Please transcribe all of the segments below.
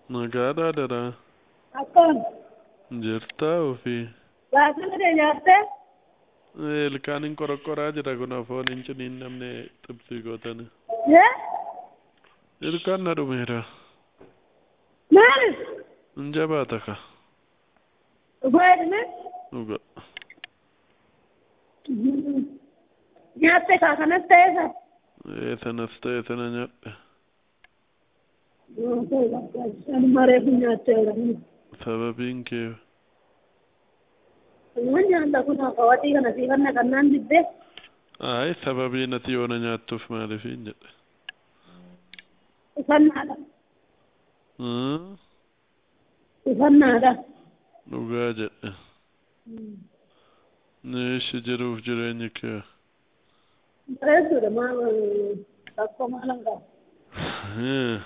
Nagaadhaa dara. Akkam Jirtaa ofii. baasana de nyaatte Ilkaaniin qorqoraa jira kun afoon hin ciniin namni xibsii gootani. yee Ilkaan na dhumeera. maali Hin jabaata ka. dhugaadhime Dhuga. nyaatte kaa kanas ta'eesa Sanas ta'e sana nyaadhe. anuma reefu nyaattee jirani Sababiin kee. waan nyaata kun qawatii kana siifanna kannaan dibbee Ayi sababiin ati yoona nyaattuuf maaliifiin jedhe. ifannaadha ifannaadha Dhugaa jedhe. Neeshi jiruuf jireenyi kee. bareedduudha maa rakkoo maalan qaba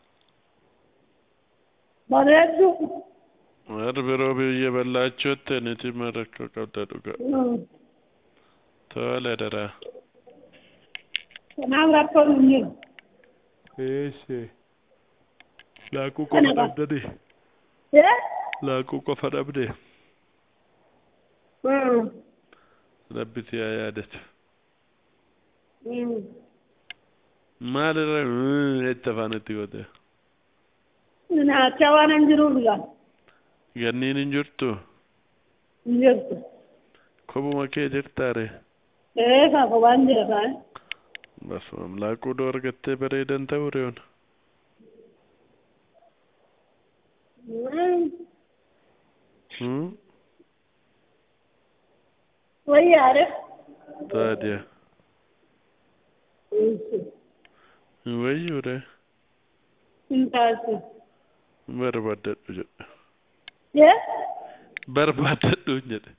bareeddu Warri biroo biyya bal'aachuutti niti rakkoo qabda dhuga. Tole dara. kanaaf rakkoo hin jiru Eeshe. Laaquu qofa dhabdani. yee Laaquu qofa dhabde. Rabbi si haa yaadatu. Maalirra itti afaanitti goote. nyaachaa waan hin jiruuf gaa Ganniin hin jirtu. hin jirtu Kophuma kee jirtaare. kaa kophaan jira kaa Basumam laaquu doo argattee bareedan ta'uu reeyoon. wayyaare Taadiya. Wayyuure. hin taasisu Barbaaddadhu jedhe. yee Barbaaddadhu jedhe.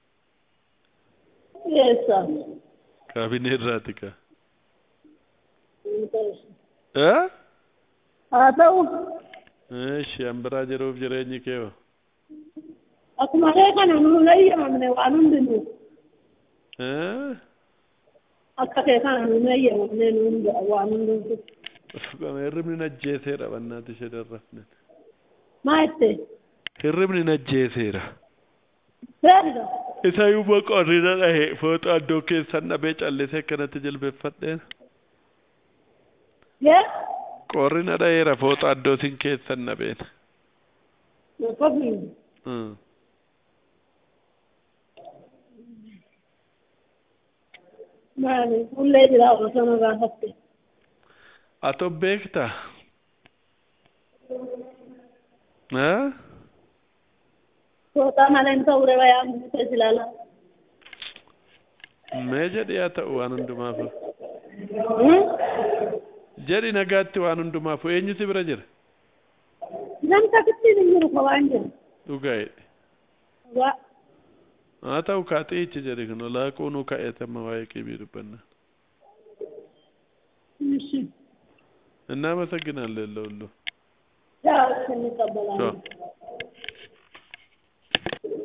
eessa Kaabinee irraati ka. hin taasisu Eh? haa ta'u Eeshi an biraa jiruuf jireenyi kee hoo. akkumalee kana nu layyamamne waan hundinuu Eh? akka kee kana nu layyamamne nu hunda waan hundinuu Hirribni najjeeseera bannaati ishee darrafne. maa itte Hirribni najjeeseera. beekta Isa yuuba qorrina dhahe fooxaa iddoo keessan dhabee callisee akkanatti jilbeeffadheen. yee Qorrina dhaheera fooxaa iddoo isin keessan dhabeen. fakkii maali fullee jira osoo gaafatte Ato beektaa? Eh? fooxaa malee hin ta'u reeba yaa mutee ilaala Mee jedhi haa ta'u waan hundumaafu. Jedhi nagaatti waan hundumaafu eenyu si bira jira? namta kittiin hin jiru kophaan jira Dhugaa jedhi. waa Haa ta'u kaaxiichi jedhi kun laaquu nu ka'eetama waa'ee qibii dubbanna. እሺ እናመሰግናለን ለሁሉ። ያው ስንቀበላለን። ቻው።